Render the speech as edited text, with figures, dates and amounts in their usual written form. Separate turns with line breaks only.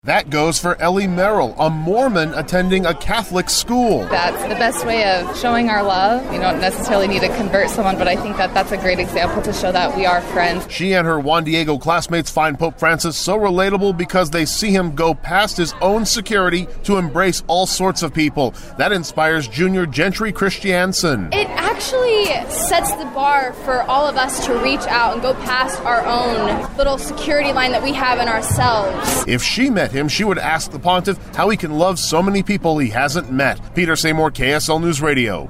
That goes for Ellie Merrill, a Mormon attending a Catholic school.
That's the best way of showing our love. You don't necessarily need to convert someone, but I think that that's a great example to show that we are friends.
She and her Juan Diego classmates find Pope Francis so relatable because they see him go past his own security to embrace all sorts of people. That inspires Junior Gentry Christiansen.
It actually sets the bar for all of us to reach out and go past our own little security line that we have in ourselves.
If she met him, she would ask the pontiff how he can love so many people he hasn't met. Peter Seymour, KSL News Radio.